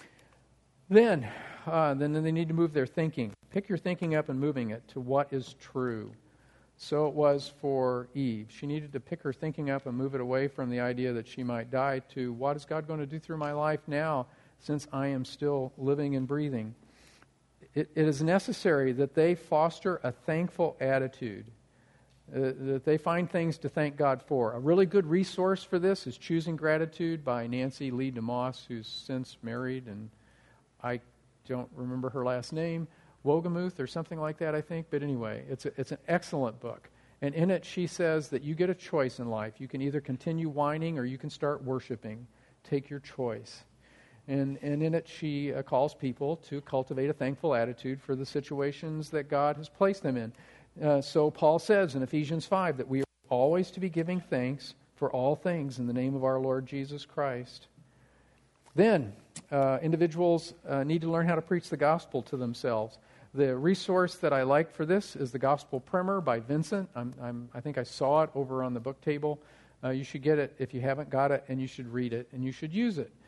Then they need to move their thinking. Pick your thinking up and moving it to what is true. So it was for Eve. She needed to pick her thinking up and move it away from the idea that she might die to what is God going to do through my life now since I am still living and breathing. It is necessary that they foster a thankful attitude. That they find things to thank God for. A really good resource for this is Choosing Gratitude by Nancy Lee DeMoss, who's since married, and I don't remember her last name, Wogemuth or something like that, I think. But anyway, it's an excellent book. And in it, she says that you get a choice in life. You can either continue whining or you can start worshiping. Take your choice. And in it, she calls people to cultivate a thankful attitude for the situations that God has placed them in. So Paul says in Ephesians 5 that we are always to be giving thanks for all things in the name of our Lord Jesus Christ. Then, individuals need to learn how to preach the gospel to themselves. The resource that I like for this is the Gospel Primer by Vincent. I think I saw it over on the book table. You should get it if you haven't got it, and you should read it, and you should use it.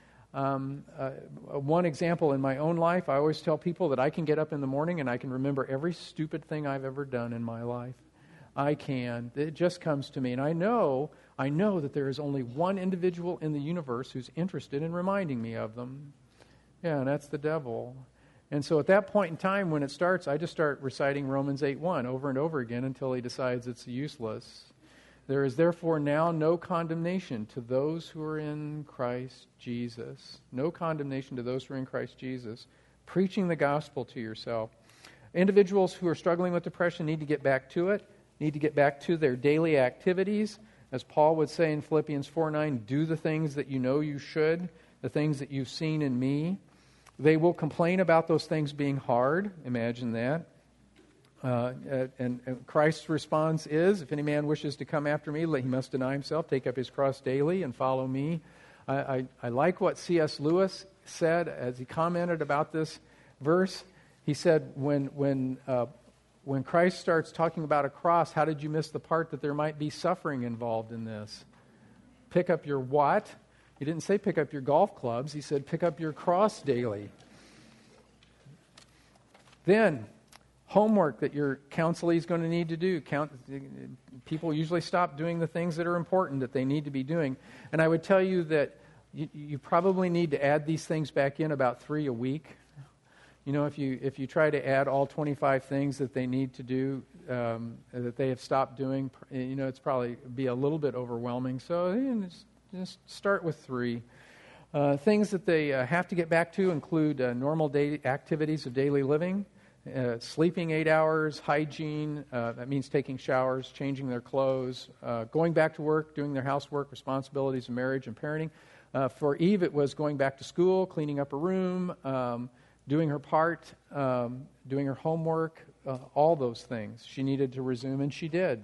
One example in my own life, I always tell people that I can get up in the morning and I can remember every stupid thing I've ever done in my life. I can. It just comes to me. And I know that there is only one individual in the universe who's interested in reminding me of them. Yeah, and that's the devil. And so at that point in time, when it starts, I just start reciting Romans 8:1 over and over again until he decides it's useless. There is therefore now no condemnation to those who are in Christ Jesus. No condemnation to those who are in Christ Jesus. Preaching the gospel to yourself. Individuals who are struggling with depression need to get back to it, need to get back to their daily activities. As Paul would say in Philippians 4:9, do the things that you know you should, the things that you've seen in me. They will complain about those things being hard. Imagine that. And Christ's response is, if any man wishes to come after me, he must deny himself, take up his cross daily, and follow me. I like what C.S. Lewis said as he commented about this verse. He said, when Christ starts talking about a cross, how did you miss the part that there might be suffering involved in this? Pick up your what? He didn't say pick up your golf clubs. He said pick up your cross daily. Then, homework that your counselee is going to need to do. People usually stop doing the things that are important that they need to be doing. And I would tell you that you probably need to add these things back in about 3 a week. You know, if you try to add all 25 things that they need to do that they have stopped doing, you know, it's probably be a little bit overwhelming. So just start with 3. Things that they have to get back to include normal activities of daily living, sleeping 8 hours, hygiene, that means taking showers, changing their clothes, going back to work, doing their housework, responsibilities of marriage and parenting. For Eve, it was going back to school, cleaning up her room, doing her part, doing her homework, all those things she needed to resume, and she did.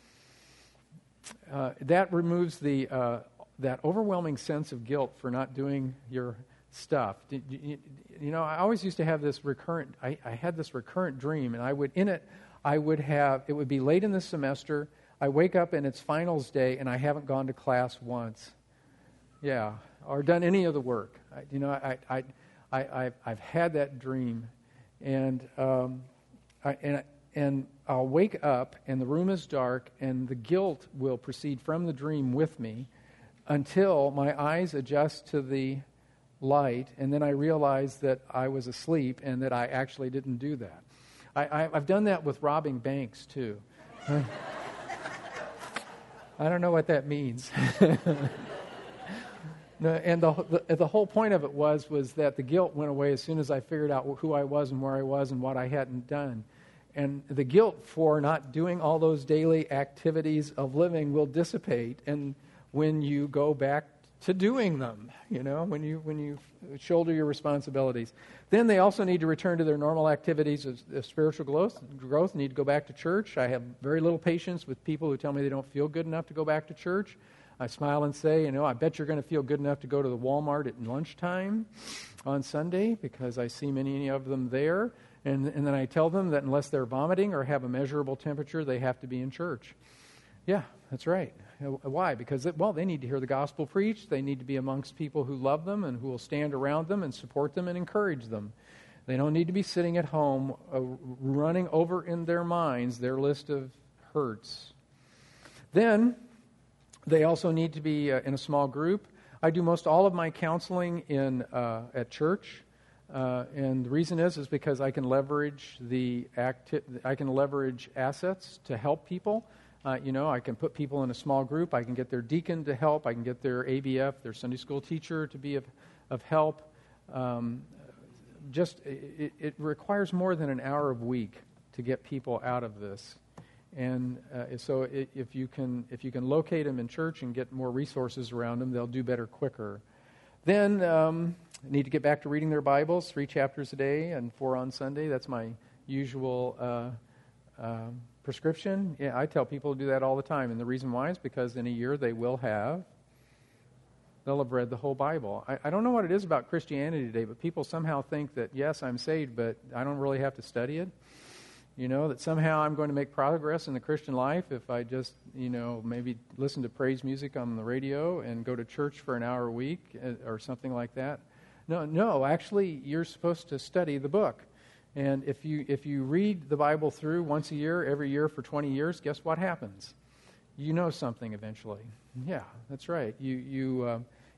That removes that overwhelming sense of guilt for not doing your stuff. You know, I always used to have this recurrent, I had this recurrent dream, and it would be late in the semester, I wake up and it's finals day, and I haven't gone to class once. Yeah, or done any of the work. I've had that dream, and I'll wake up, and the room is dark, and the guilt will proceed from the dream with me until my eyes adjust to the light, and then I realize that I was asleep and that I actually didn't do that. I've done that with robbing banks, too. I don't know what that means. And the whole point of it was that the guilt went away as soon as I figured out who I was and where I was and what I hadn't done. And the guilt for not doing all those daily activities of living will dissipate, and when you go back to doing them, you know, when you shoulder your responsibilities. Then they also need to return to their normal activities of spiritual growth, need to go back to church. I have very little patience with people who tell me they don't feel good enough to go back to church. I smile and say, you know, I bet you're going to feel good enough to go to the Walmart at lunchtime on Sunday, because I see many of them there. And then I tell them that unless they're vomiting or have a measurable temperature, they have to be in church. Yeah, that's right. Why? Because, they need to hear the gospel preached. They need to be amongst people who love them and who will stand around them and support them and encourage them. They don't need to be sitting at home running over in their minds their list of hurts. Then they also need to be in a small group. I do most all of my counseling at church. And the reason is because I can leverage assets to help people. I can put people in a small group. I can get their deacon to help. I can get their ABF, their Sunday school teacher, to be of help. It requires more than an hour a week to get people out of this. And so if you can locate them in church and get more resources around them, they'll do better quicker. Then need to get back to reading their Bibles, 3 chapters a day and 4 on Sunday. That's my usual prescription. Yeah, I tell people to do that all the time, and the reason why is because in a year they'll have read the whole Bible. I don't know what it is about Christianity today, but people somehow think that, yes, I'm saved, but I don't really have to study it. You know, that somehow I'm going to make progress in the Christian life if I just, maybe listen to praise music on the radio and go to church for an hour a week or something like that. No, actually, you're supposed to study the book. And if you read the Bible through once a year, every year for 20 years, guess what happens? You know something eventually. Yeah, that's right. You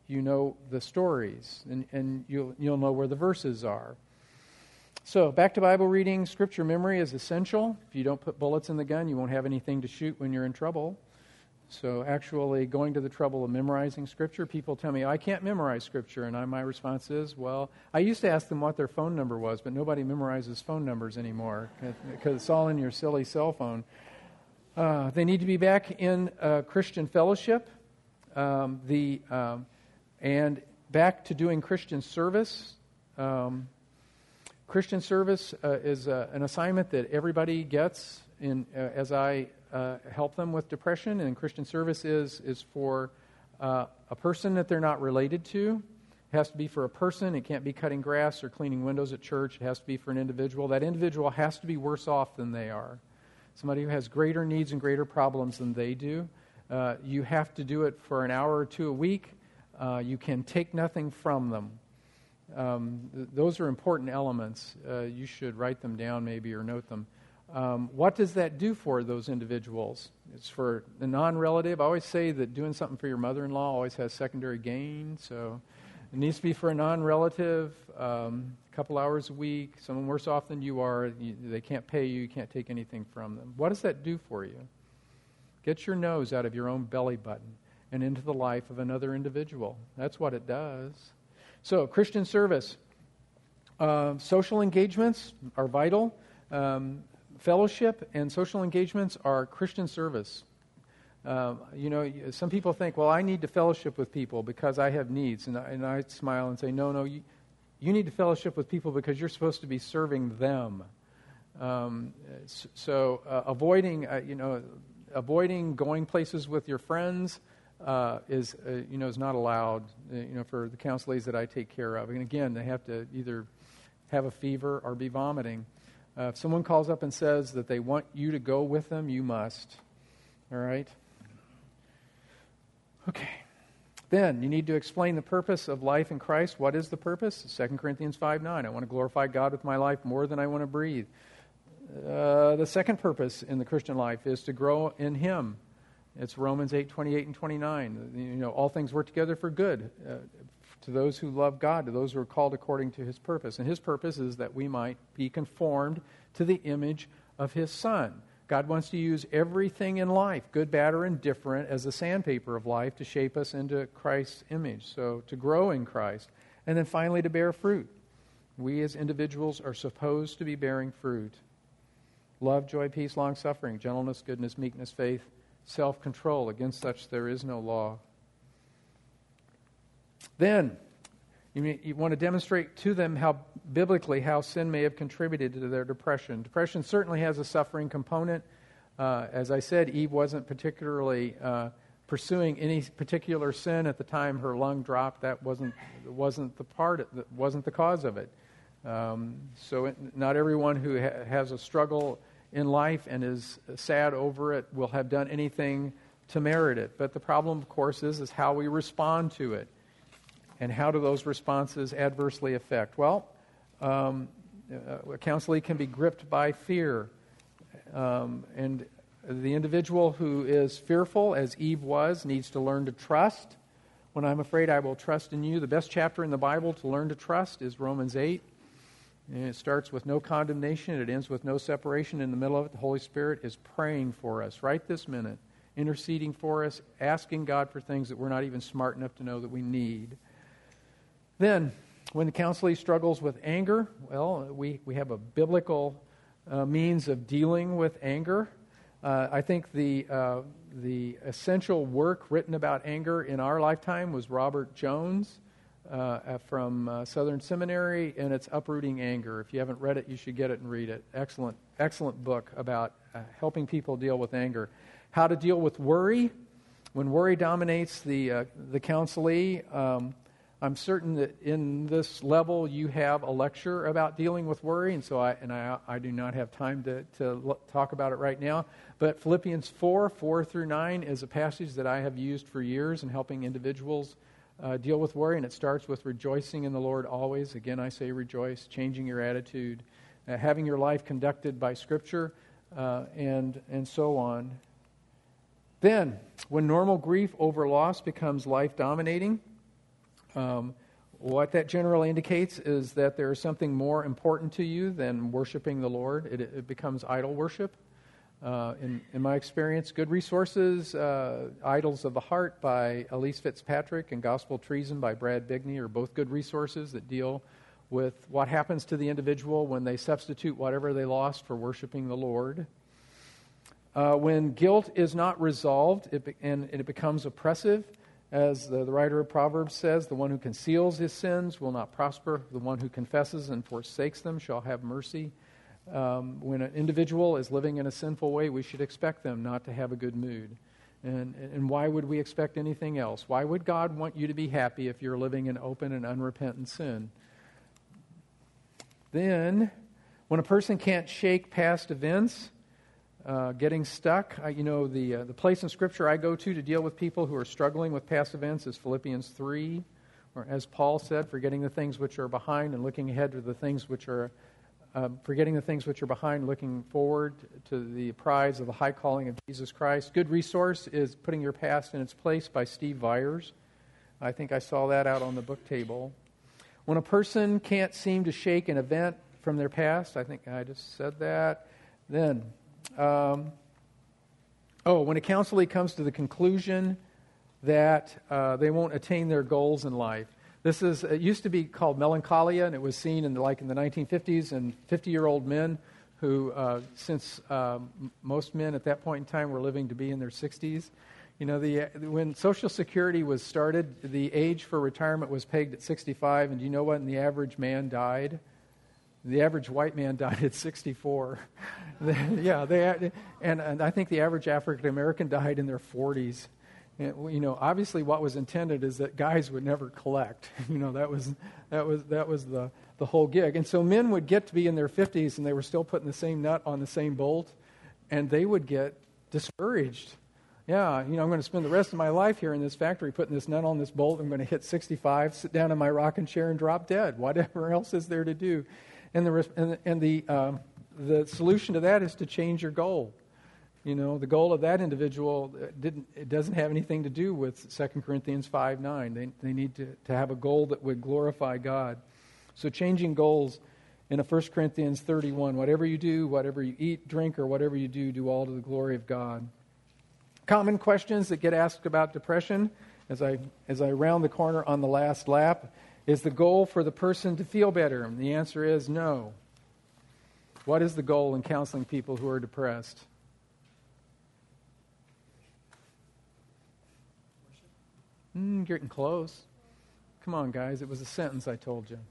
you know the stories, and you'll know where the verses are. So back to Bible reading. Scripture memory is essential. If you don't put bullets in the gun, you won't have anything to shoot when you're in trouble. So actually going to the trouble of memorizing Scripture. People tell me, I can't memorize Scripture. And my response is, well, I used to ask them what their phone number was, but nobody memorizes phone numbers anymore because it's all in your silly cell phone. They need to be back in Christian fellowship and back to doing Christian service. Christian service is an assignment that everybody gets as I help them with depression. And Christian service is for a person that they're not related to. It has to be for a person. It can't be cutting grass or cleaning windows at church. It has to be for an individual. That individual has to be worse off than they are. Somebody who has greater needs and greater problems than they do. You have to do it for an hour or two a week. You can take nothing from them. Those are important elements. You should write them down maybe or note them. What does that do for those individuals? It's for the non-relative. I always say that doing something for your mother-in-law always has secondary gain. So it needs to be for a non-relative, a couple hours a week, someone worse off than you are. They can't pay you. You can't take anything from them. What does that do for you? Get your nose out of your own belly button and into the life of another individual. That's what it does. So, Christian service. Social engagements are vital. Fellowship and social engagements are Christian service. Some people think, well, I need to fellowship with people because I have needs. And I smile and say, no, you need to fellowship with people because you're supposed to be serving them. Avoiding going places with your friends is not allowed. For the counselees that I take care of, and again, they have to either have a fever or be vomiting. If someone calls up and says that they want you to go with them, you must. All right? Okay. Then you need to explain the purpose of life in Christ. What is the purpose? 2 Corinthians 5:9. I want to glorify God with my life more than I want to breathe. The second purpose in the Christian life is to grow in Him. It's Romans 8:28 and 29. All things work together for good to those who love God, to those who are called according to His purpose. And His purpose is that we might be conformed to the image of His Son. God wants to use everything in life, good, bad, or indifferent, as the sandpaper of life to shape us into Christ's image. So to grow in Christ. And then finally to bear fruit. We as individuals are supposed to be bearing fruit. Love, joy, peace, long-suffering, gentleness, goodness, meekness, faith, self-control. Against such there is no law. Then, you want to demonstrate to them how sin may have contributed to their depression. Depression certainly has a suffering component. As I said, Eve wasn't particularly pursuing any particular sin at the time her lung dropped. That wasn't the cause of it. Not everyone who has a struggle in life and is sad over it will have done anything to merit it. But the problem, of course, is how we respond to it. And how do those responses adversely affect? Well, a counselee can be gripped by fear. And the individual who is fearful, as Eve was, needs to learn to trust. When I'm afraid, I will trust in you. The best chapter in the Bible to learn to trust is Romans 8. And it starts with no condemnation. It ends with no separation. In the middle of it, the Holy Spirit is praying for us right this minute, interceding for us, asking God for things that we're not even smart enough to know that we need. Then, when the counselee struggles with anger, well, we have a biblical means of dealing with anger. I think the essential work written about anger in our lifetime was Robert Jones from Southern Seminary, and it's Uprooting Anger. If you haven't read it, you should get it and read it. Excellent book about helping people deal with anger. How to deal with worry. When worry dominates the counselee, I'm certain that in this level you have a lecture about dealing with worry, and so I do not have time to talk about it right now. But Philippians 4 through 9 is a passage that I have used for years in helping individuals deal with worry, and it starts with rejoicing in the Lord always. Again, I say rejoice, changing your attitude, having your life conducted by Scripture, and so on. Then, when normal grief over loss becomes life-dominating, What that generally indicates is that there is something more important to you than worshiping the Lord. It becomes idol worship. In my experience, Good Resources, Idols of the Heart by Elise Fitzpatrick, and Gospel Treason by Brad Bigney are both good resources that deal with what happens to the individual when they substitute whatever they lost for worshiping the Lord. When guilt is not resolved and it becomes oppressive, as the writer of Proverbs says, the one who conceals his sins will not prosper. The one who confesses and forsakes them shall have mercy. When an individual is living in a sinful way, we should expect them not to have a good mood. And why would we expect anything else? Why would God want you to be happy if you're living in open and unrepentant sin? Then, when a person can't shake past events, getting stuck, the place in Scripture I go to deal with people who are struggling with past events is Philippians 3, or as Paul said, forgetting the things which are behind and looking ahead to the things which are forgetting the things which are behind, looking forward to the prize of the high calling of Jesus Christ. Good resource is Putting Your Past in Its Place by Steve Viers. I think I saw that out on the book table. When a person can't seem to shake an event from their past, I think I just said that. Then, when a counselee comes to the conclusion that they won't attain their goals in life. It used to be called melancholia, and it was seen in the 1950s, and 50-year-old men who, since most men at that point in time were living to be in their 60s, when Social Security was started, the age for retirement was pegged at 65, and do you know when the average man died? The average white man died at 64. And I think the average African American died in their 40s. And, obviously, what was intended is that guys would never collect. That was the whole gig. And so men would get to be in their 50s, and they were still putting the same nut on the same bolt, and they would get discouraged. Yeah, I'm going to spend the rest of my life here in this factory putting this nut on this bolt. I'm going to hit 65, sit down in my rocking chair, and drop dead. Whatever else is there to do, and the solution to that is to change your goal. The goal of that individual it doesn't have anything to do with 2 Corinthians 5:9. They need to have a goal that would glorify God. So changing goals in 1 Corinthians 31, whatever you do, whatever you eat, drink, or whatever you do all to the glory of God. Common questions that get asked about depression as I round the corner on the last lap. Is the goal for the person to feel better? And the answer is no. What is the goal in counseling people who are depressed? Getting close. Come on, guys. It was a sentence I told you.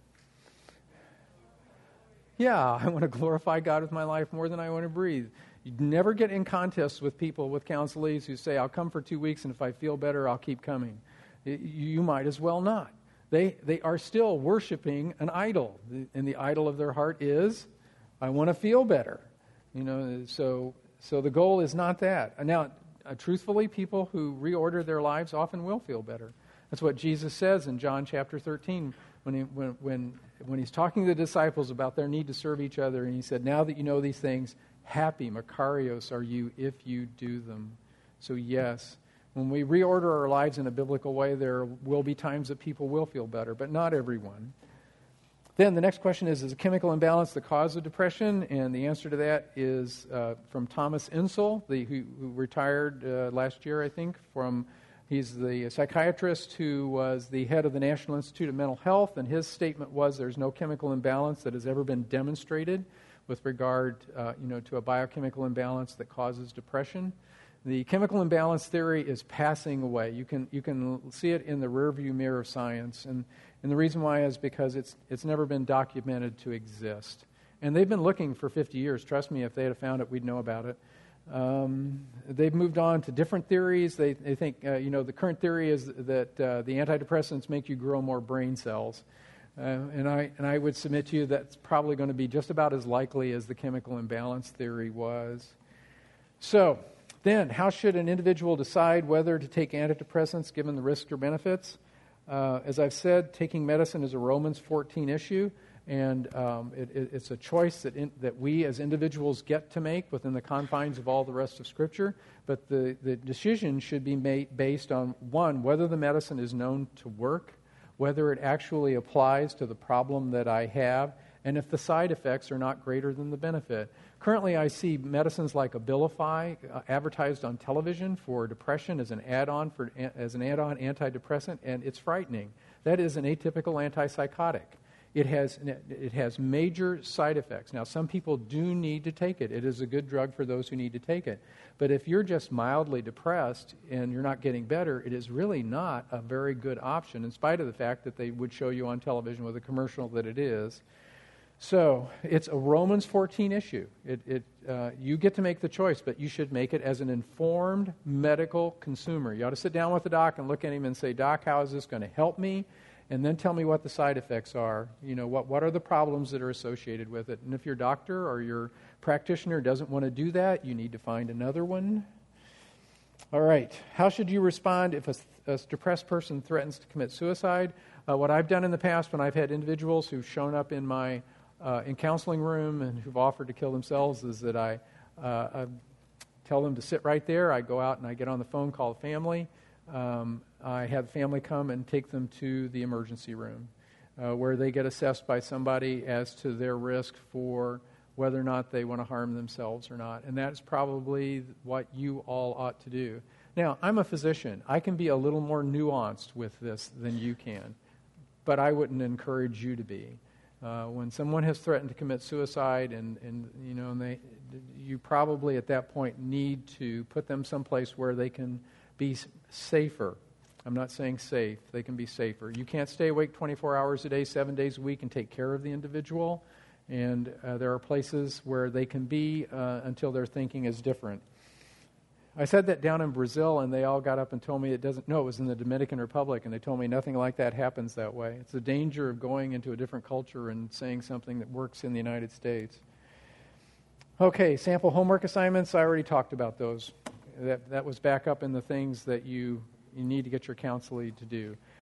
Yeah, I want to glorify God with my life more than I want to breathe. You never get in contests with people, with counselees who say, I'll come for 2 weeks, and if I feel better, I'll keep coming. You might as well not. They are still worshiping an idol, and the idol of their heart is, I want to feel better. So the goal is not that. Now, truthfully, people who reorder their lives often will feel better. That's what Jesus says in John chapter 13 when he's talking to the disciples about their need to serve each other, and he said, now that you know these things, happy, Makarios, are you if you do them. So yes, when we reorder our lives in a biblical way, there will be times that people will feel better, but not everyone. Then the next question is a chemical imbalance the cause of depression? And the answer to that is from Thomas Insel, who retired last year, I think. He's the psychiatrist who was the head of the National Institute of Mental Health, and his statement was there's no chemical imbalance that has ever been demonstrated with regard to a biochemical imbalance that causes depression. The chemical imbalance theory is passing away. You can see it in the rearview mirror of science, and the reason why is because it's never been documented to exist. And they've been looking for 50 years. Trust me, if they had found it, we'd know about it. They've moved on to different theories. They think, the current theory is that the antidepressants make you grow more brain cells. And I would submit to you that's probably going to be just about as likely as the chemical imbalance theory was. So, then, how should an individual decide whether to take antidepressants given the risks or benefits? As I've said, taking medicine is a Romans 14 issue, and it's a choice that we as individuals get to make within the confines of all the rest of Scripture. But the decision should be made based on, one, whether the medicine is known to work, whether it actually applies to the problem that I have, and if the side effects are not greater than the benefit. Currently, I see medicines like Abilify advertised on television for depression as an add-on antidepressant, and it's frightening. That is an atypical antipsychotic. It has major side effects. Now, some people do need to take it. It is a good drug for those who need to take it. But if you're just mildly depressed and you're not getting better, it is really not a very good option, in spite of the fact that they would show you on television with a commercial that it is. So it's a Romans 14 issue. You get to make the choice, but you should make it as an informed medical consumer. You ought to sit down with the doc and look at him and say, Doc, how is this going to help me? And then tell me what the side effects are. You know, what are the problems that are associated with it? And if your doctor or your practitioner doesn't want to do that, you need to find another one. All right. How should you respond if a depressed person threatens to commit suicide? What I've done in the past when I've had individuals who've shown up in my counseling room and who've offered to kill themselves is that I tell them to sit right there. I go out and I get on the phone, call the family. I have the family come and take them to the emergency room where they get assessed by somebody as to their risk for whether or not they want to harm themselves or not. And that's probably what you all ought to do. Now, I'm a physician. I can be a little more nuanced with this than you can, but I wouldn't encourage you to be. When someone has threatened to commit suicide, you probably at that point need to put them someplace where they can be safer. I'm not saying safe. They can be safer. You can't stay awake 24 hours a day, 7 days a week, and take care of the individual. And there are places where they can be until their thinking is different. I said that down in Brazil, and they all got up and told me it was in the Dominican Republic, and they told me nothing like that happens that way. It's the danger of going into a different culture and saying something that works in the United States. Okay, sample homework assignments, I already talked about those. That was back up in the things that you need to get your counselee to do.